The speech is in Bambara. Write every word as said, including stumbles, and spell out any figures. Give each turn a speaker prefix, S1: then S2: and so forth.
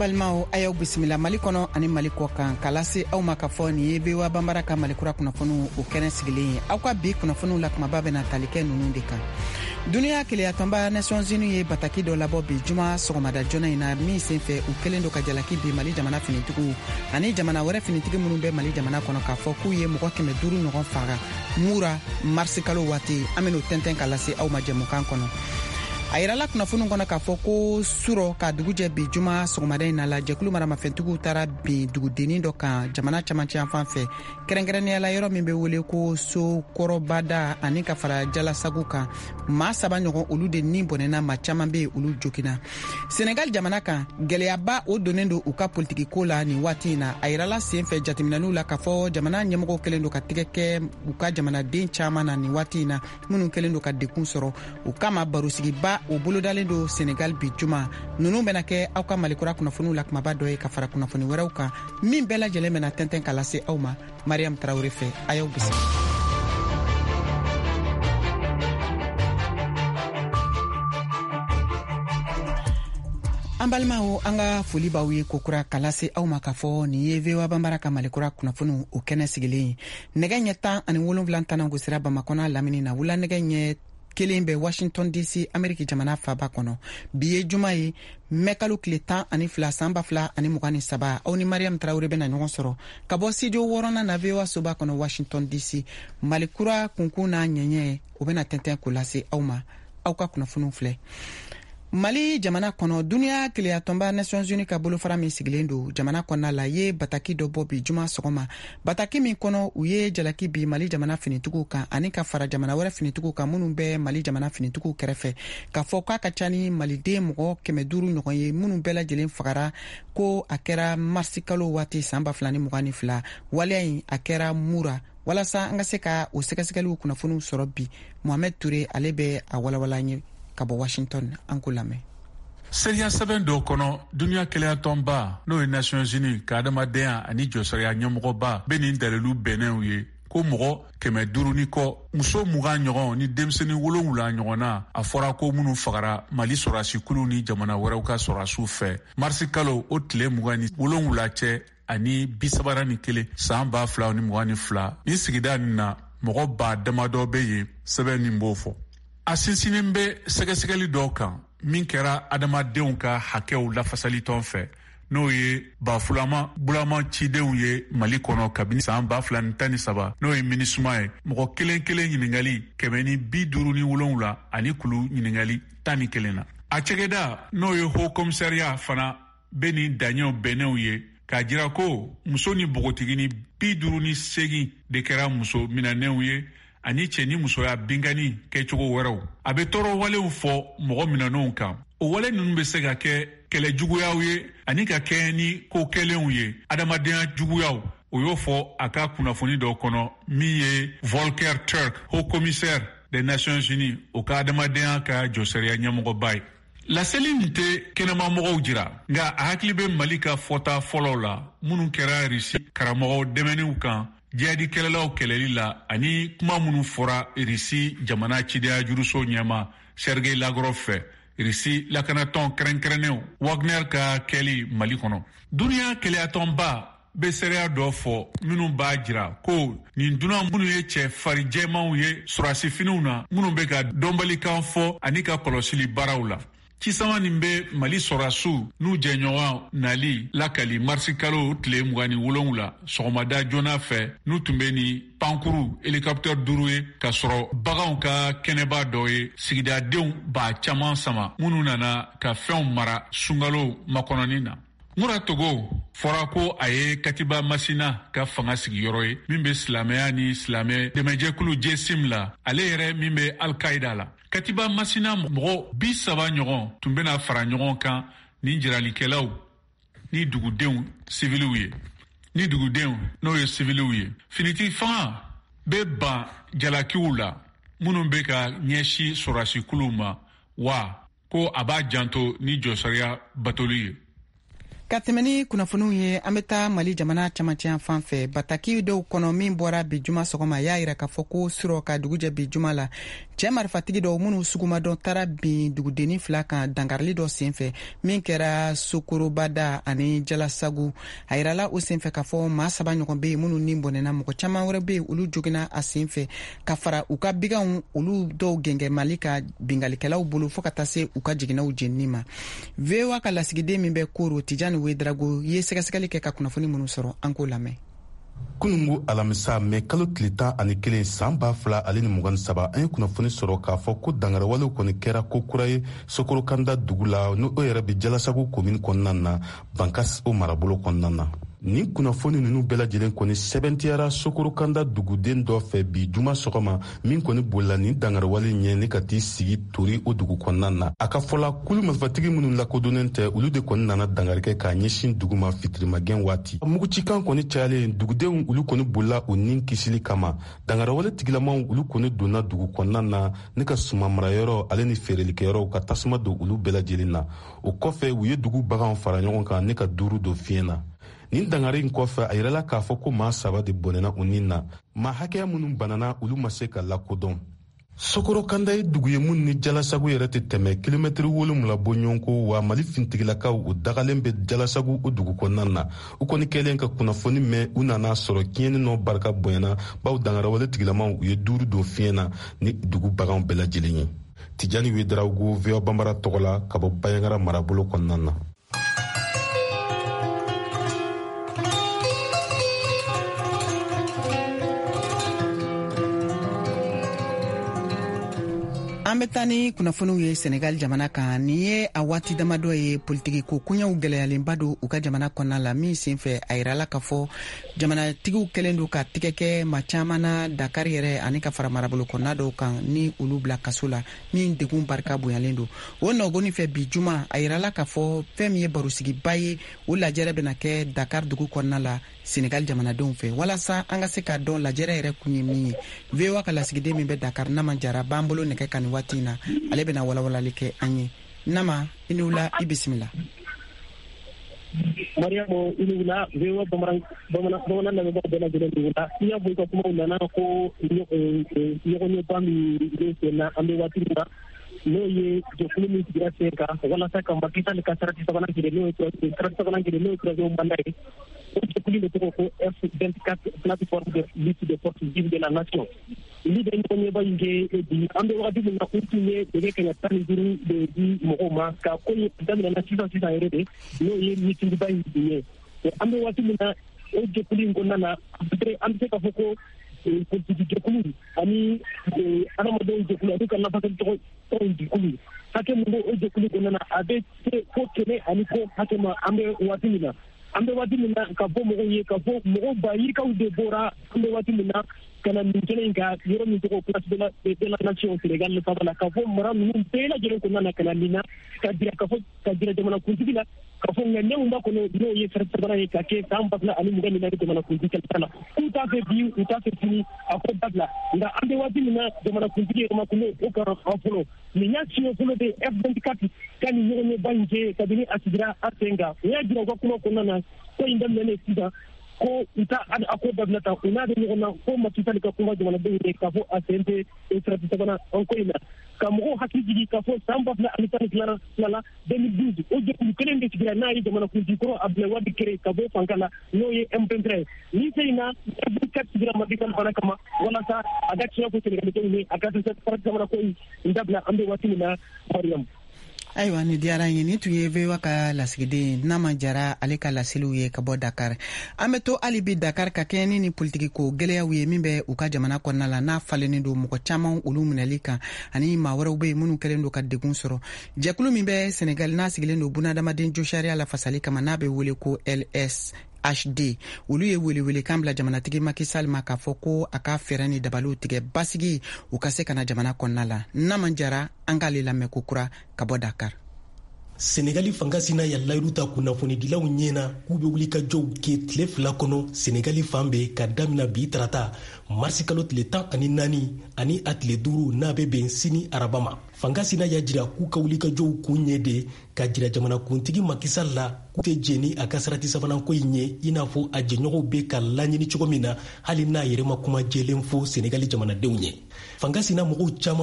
S1: Ambalmao ayaw bisimila Mali kono ani Mali ko kan kalase aw ma ka fɔ ni ye bewa bambara ka Mali kura kunnafonu o kɛnɛ sigilen aw ka bi kunnafonu la kuma ba bɛna tali kɛ nunu de kan. Duniya keleya tɔnba Nations Unies ye bataki dɔ labɔ bi juma sɔgɔmada joona in na min senfɛ u kelen do ka jalaki bi Mali jamana finitigiw ani jamana wɛrɛ finitigi minnu bɛ Mali jamana kɔnɔ k'a fɔ k'u ye mɔgɔ kɛmɛ duuru ɲɔgɔn faga mura marsi kalo waati an bɛn'o tɛntɛn ka lase aw ma jɛmukan kɔnɔ. A yirala kunnafoni kɔnɔ k'a fɔ ko suro ka dugujɛ bi juma sɔgɔmada in na la jɛkulu maramafɛntigiw taara bin dugudennin dɔ kan jamana camancɛ yan fan fɛ kɛrɛnkɛrɛnnenya la yɔrɔ min bɛ wele ko so kɔrɔbada ani ka fara jalasagu kan maa saba ɲɔgɔn olu de ni bɔnɛna maa caman bɛ olu jogina. Senegal jamana kan gɛlɛyaba o donnen do u ka politiki ko la nin waati in na a yirala sen fɛ jateminɛniw la k'a fɔ jamana ɲɛmɔgɔw kɛlen do ka tigɛ kɛ u ka jamanaden caman na nin waati in na minnu kɛlen do ka dekun sɔrɔ u kama barosigiba o bolodalen do Senegal bi juma nunu bɛna kɛ aw ka Malikura kunnafoniw la kumaba dɔ ye ka fara kunnafoni wɛrɛw kan min bɛɛ lajɛlen bɛna tɛntɛn ka lase aw ma. Mariam Traoré fɛ a y'aw bisimila. An balimaw an ka foli b'aw ye kokura ka lase aw ma k'a fɔ nin ye V O A Banbara ka Malikura kunnafoniw o kɛnɛ sigilen nɛgɛ ɲɛ tan ani wolonwula tanna gosira Bamakɔ lamini na wula nɛgɛ ɲɛ kelen bɛ Washington D C Ameriki jamana faba kɔnɔ bi ye juma ye mɛkalo tile tan ani fila san ba fila ani mugan ni saba aw ni Mariam Traoré bɛna ɲɔgɔn sɔrɔ ka bɔ studio wɔɔrɔnan na V O A soba kɔnɔ Washington D C. Malikura kunkun n'a ɲɛɲɛ o bɛna tɛntɛn ko lase aw ma aw ka kunnafoniw filɛ. Mali jamana kɔnɔ duniya keleya tɔnba Nations Unies ka bolofara min sigilen do jamana kɔnɔna la ye bataki dɔ bɔ bi juma sɔgɔma bataki min kɔnɔ u ye jalaki bi Mali jamana finitigiw kan ani ka fara jamana wɛrɛ finitigiw kan minnu bɛ Mali jamana finitigiw kɛrɛfɛ k'a fɔ k'a ka ca ni maliden mɔgɔ kɛmɛ duuru ɲɔgɔn ye minnu bɛɛ lajɛlen fagara ko a kɛra marsi kalo waati san ba fila ni mugan ni fila waleya in a kɛra mura walasa an ka se ka o sɛgɛsɛgɛliw kunnafoniw sɔrɔ bi. Mohamed Touré ale bɛ a walawala ɲɛ ka bɔ Washington an ko lamɛn.
S2: Seria sɛbɛn dɔw kɔnɔ duniya keleya tɔnba n'o ye Nations Unies ka adamadenya ani jɔsɔrɔya ɲɛmɔgɔba bɛ nin dalilu bɛnnenw ye ko mɔgɔ kɛmɛ duuru ni kɔ muso mugan ɲɔgɔn ni denmisɛnnin wolonwula ɲɔgɔnna a fɔra ko minnu fagara Mali sɔrasikulu ni jamana wɛrɛw ka sɔrasiw fɛ marsi kalo o tile mugan ni wolonwula cɛ ani bisabara ni kelen san ba fila ni mugan ni fila ni sigida nin na mɔgɔ ba damadɔ bɛ yen sɛbɛn nin b'o fɔ. A sinsinnen bɛ sɛgɛsɛgɛli dɔw kan min kɛra adamadenw ka hakɛw lafasalitɔn fɛ n'o ye bafulama bulama cidenw ye Mali kɔnɔ kabini san ba fila ni tan ni saba n'o ye minisuma ye mɔgɔ kelen kelen ɲiningali kɛmɛ ni bi duuru ni wolonwula ani kulu ɲiningali tan ni kelen na. A cɛkɛda n'o ye Haut Commissariat fana bɛ nin daɲɛw bɛnnenw ye k'a jira ko muso ni bogotigi ni bi duuru ni segin de kɛra muso minanenw ye ani cɛ ni musoya bingani kɛcogo wɛrɛw. A bɛ tɔɔrɔ walew fɔ mɔgɔ minanenw kan. O wale ninnu bɛ se ka kɛ kɛlɛ juguyaw ye ani ka kɛ ni ko kɛlenw ye adamadenya juguyaw. O y'o fɔ a ka kunnafoni dɔw kɔnɔ min ye Volker Turk, Haut Commissaire des Nations Unies o ka adamadenya ka jɔsɛriya ɲɛmɔgɔba ye. Laseli nin tɛ kɛnɛmamɔgɔw jira nka a hakili bɛ Mali ka fɔta fɔlɔw la minnu kɛra Risi karamɔgɔw dɛmɛniw kan jihadi kɛlɛlaw kɛlɛli la ani kuma minnu fɔra Risi jamana cideya juruso ɲɛma Sergei Lavrov fɛ Risi lakanatɔn kɛrɛnkɛrɛnnenw Wagner ka kɛli Mali kɔnɔ. Duniya kɛlɛyatɔnba bɛ seereya dɔ fɔ minnu b'a jira ko nin dunan minnu ye cɛ farijɛmanw ye sɔrasifiniw na minnu bɛ ka dɔnbalikan fɔ ani ka kɔlɔsili baaraw la. Cisama nin bɛ Mali sɔrasiw n'u jɛɲɔgɔn nali lakali marsi kalo tile mugan ni wolonwula sɔgɔmada joona fɛ n'u tun bɛ ni pankuru hélicoptère duuru ye ka sɔrɔ baganw ka kɛnɛba dɔ ye sigidadenw ba caman sama minnu nana ka fɛnw mara sunkalo makɔnɔnin na. Mura Togo fɔra ko a ye Katiba Masina ka fanga sigiyɔrɔ ye min bɛ silamɛya ni silamɛ dɛmɛjɛkulu J-S I M la ale yɛrɛ min bɛ Al-Qaïda la. Katiba Masina mɔgɔ bi saba ɲɔgɔn tun bɛna fara ɲɔgɔn kan ni jiralikɛlaw ni dugudenw siviliw ye ni dugudenw n'o ye siviliw ye. Finiti fanga bɛ ban jalakiw la minnu bɛ ka ɲɛsi sɔrasikuluw ma wa ko a b'a janto ni jɔsɔriya batoli ye.
S1: Ka tɛmɛ ni kunnafoniw ye an bɛ taa Mali jamana camancɛ fan fɛ bataki dɔw kɔnɔ min bɔra bi juma sɔgɔma y'a yira k'a fɔ ko suro ka dugujɛ bi juma la cɛ marifatigi dɔ minnu suguma dɔn taara bin dugudeni fila kan dangarili dɔ senfɛ min kɛra sokorobada ani jalasagu. A yirala o senfɛ k'a fɔ maa saba ɲɔgɔn be yen minnu ni bɔnɛna. Mɔgɔ caman wɛrɛ be yen olu jogina a senfɛ ka fara u ka biganw olu dɔw gɛngɛ Mali ka bingalikɛlaw bolo fɔ ka taa se u ka jiginaw jenini ma. V O A ka lasigiden min bɛ Koro Tijani Wedrago ye sɛgɛsɛgɛli kɛ ka kunnafoni minnu sɔrɔ an k'o lamɛn.
S3: Kunungu alamisa mɛ kalo tile tan ani kelen san ba fila ale ni mugan saba an ye kunnafoni sɔrɔ k'a fɔ ko dangarawalew kɔni kɛra ko kura ye Sokorokanda dugu la n'o yɛrɛ bɛ Jalasagu komini kɔnɔna na Bankas o marabolo kɔnɔna na. Nin kunnafoni ninnu bɛɛ lajɛlen kɔni sɛbɛntiyara Sokorokanda duguden dɔ fɛ bi juma sɔgɔma min kɔni bolila nin dangarawale ɲɛ ne ka t'i sigi Tori o dugu kɔnɔna na. A ka fɔla kulu marifatigi minnu lakodɔnnen tɛ olu de kɔni nana dangarikɛ k'a ɲɛsin dugu ma fitirimagɛn waati. Mugucikan kɔni cayalen dugudenw olu kɔni bolila u nin kisili kama. Dangarawale tigilamaw olu kɔni donna dugu kɔnɔna na ne ka suma marayɔrɔ ale ni feerelikɛyɔrɔw ka tasuma don olu bɛɛ lajɛlen na. O kɔfɛ u ye dugu baganw fara ɲɔgɔn kan ne ka duuru dɔ fiɲɛ na. Nin dangare in kɔfɛ a yirala k'a fɔ ko maa saba de bɔnɛna u nin na. Maa hakɛya minnu banana olu ma se ka lakodɔn. Sokorokanda ye dugu ye mun ni Jalasagu yɛrɛ tɛ tɛmɛ kilomɛtiri wolonwula bɔ ɲɔgɔn kɔ wa Mali fintigilakaw u dagalen bɛ Jalasagu o dugu kɔnɔna na. U kɔni kɛlen ka kunnafoni mɛn u nana sɔrɔ tiɲɛni nɔ barika bonyana baw dangarawale tigilamaw u ye duuru don fiɲɛ na ni dugu baganw bɛɛ lajɛlen ye. Tijani Wedrago V O A Bambara tɔgɔ la ka bɔ Bayangara marabolo kɔnɔna na.
S1: An bɛ taa ni kunnafoniw ye Senegal jamana kan. Nin ye a waati damadɔ ye politiki ko kuɲaw gɛlɛyalenba don u ka jamana kɔnɔna la min senfɛ a yirala k'a fɔ jamanatigiw kɛlen don ka tigɛ kɛ maa caman na Dakar yɛrɛ ani ka fara marabolo kɔnɔna dɔw kan ni olu bila kaso la min degun barika bonyalen don. O nɔgɔni fɛ bi juma a yirala k'a fɔ fɛn min ye barosigiba ye o lajɛrɛ bɛna kɛ Dakar dugu kɔnɔna la Senegal jamanadenw fɛ walasa an ka se ka dɔn lajɛrɛ yɛrɛ kun ye min ye. V O A ka lasigiden min bɛ Dakar Nama Jara b'an bolo nɛgɛ kan nin waati in na ale bɛna walawalali kɛ an ye. Nama i ni wula i bisimila.
S4: Mariamo i ni wula V O A bamanan bamanan lamɛnbagaw bɛɛ lajɛlen ni wula. I y'a fɔ i ka kumaw nana ko ɲɔgɔnɲɛba min bɛ sen na an bɛ waati min na n'o ye jɛkulu min sigira sen kan walasa ka Macky Sall ka sarati sabanan kɛ n'o ye sarati sabanan kɛ n'o ye troisième mandat ye. O jɛkulu de tɔgɔ ko F vingt-quatre plateforme de lutte des forces vives de la nation. Olu bɛ ɲɔgɔnɲɛba in kɛ bi an bɛ wagati min na u tun ye dege kɛmɛ tan ni duuru de di mɔgɔw ma ka ko ye daminɛna sisan sisan yɛrɛ de n'o ye mitingiba in ye. An bɛ waati min na o jɛkulu in kɔnɔna na an bɛ se k'a fɔ ko politiki jɛkulu ani adamadenw jɛkulu ani ka lafasali tɔgɔ jɛkulu hakɛ min bɛ o jɛkulu kɔnɔna na a bɛ se ko kɛmɛ ani ko hakɛ ma an bɛ waati min na. An bɛ waati min na ka fɔ mɔgɔw ye ka fɔ mɔgɔw bayirikaw de bɔra an bɛ waati min na ka na nin kelen in ka yɔrɔ min tɔgɔ place de la de la nation Sénégal le faba la ka fɔ mara ninnu bɛɛ lajɛlen kɔnɔna na ka na nin na ka dira ka fɔ ka dira jamanakuntigi la ka fɔ ŋaniyaw b'a kɔnɔ n'o ye sarati sabanan ye ka kɛ san ba fila ani mugan ni naani jamanakuntigi kɛlɛ la k'u t'a fɛ bi u t'a fɛ sini a ko dabila nka an bɛ waati min na jamanakuntigi yɛrɛ ma ko o ka an fɔlɔ nin y'a tiɲɛ fɔlɔ de F vingt-quatre ka nin ɲɔgɔnɲɛba in kɛ kabini a sigira a sen kan u y'a jira u ka kuma kɔnɔna na ko in daminɛnen sisan ko u ta a ko dabila ta u n'a bɛ ɲɔgɔn na ko Macky Sall ka kuma jamanadenw ye k'a fɔ a sen tɛ sarati sabanan an ko in na ka mɔgɔw hakili jigin k'a fɔ san ba fila ani tan ni fila la deux mille douze o jɛkulu kelen de sigira n'a ye jamanakuntigi kɔrɔ Abdoulaye Wade kere ka bɔ fanga la n'o ye M vingt-trois ni se in na F vingt-quatre sigira Macky Sall fana kama walasa a ka tiɲɛ ko Sénégalais ye a ka se sarati sabanan ko in dabila an bɛ waati min na Mariam.
S1: Ayiwa ni diyara n ye ni tun ye V O A ka lasigiden Nama Jara ale ka laseliw ye ka bɔ Dakar. An bɛ to hali bi Dakar ka kɛɲɛ ni ni politiki ko gɛlɛyaw ye min bɛ u ka jamana kɔnɔna la n'a falennen don mɔgɔ caman olu minɛli kan ani maa wɛrɛw bɛ yen minnu kɛlen don ka degun sɔrɔ. Jɛkulu min bɛ Senegal n'a sigilen don bunadamaden josariya la fasali kama n'a bɛ wele ko L S H D olu ye welewele kan bila jamanatigi Macky Sall ma k'a fɔ ko a ka fɛɛrɛ ni dabaliw tigɛ basigi u ka se ka na jamana kɔnɔna la. Nama Jara an k'ale lamɛn ko kura ka bɔ Dakar.
S5: Senegali fangasina ya layiru ta kunnafonidilaw ɲɛna k'u bɛ wuli ka jɔw kɛ tile fila kɔnɔ Senegali fan bɛɛ ka damina bi tarata marisi kalo tile tan ani naani ani a tile duuru n'a bɛ bɛn sini araba ma. Fangasina y'a jira k'u ka wuli ka jɔw kun ɲɛ de ka jira jamanakuntigi Macky Sall la k'u tɛ jɛni a ka sarati sabanan ko in ɲɛ i n'a fɔ a jɛɲɔgɔnw bɛ ka laɲini cogo min na hali n'a yɛrɛ ma kuma jɛlen fɔ Senegali jamanadenw ye. Fangasina mɔgɔw caman